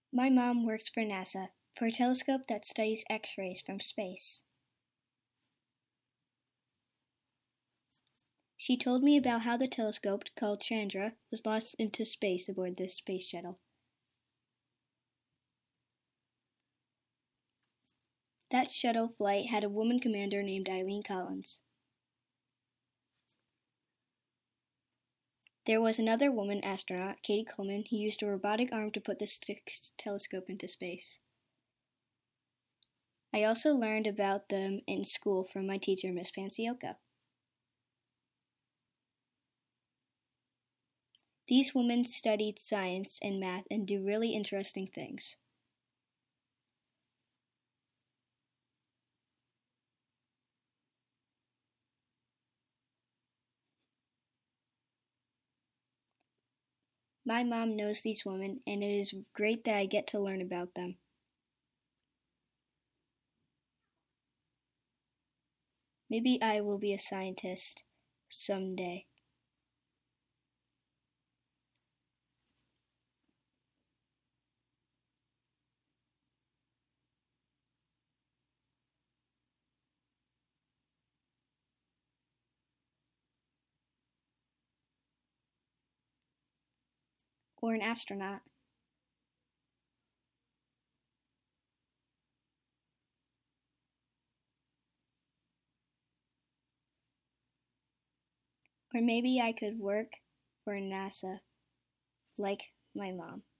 My mom works for NASA, for a telescope that studies X-rays from space. She told me about how the telescope, called Chandra, was launched into space aboard this space shuttle. That shuttle flight had a woman commander named Eileen Collins. There was another woman astronaut, Katie Coleman, who used a robotic arm to put the telescope into space. I also learned about them in school from my teacher, Miss Pancioka. These women studied science and math and do really interesting things. My mom knows these women, and it is great that I get to learn about them. Maybe I will be a scientist someday. Or an astronaut. Or maybe I could work for NASA, like my mom.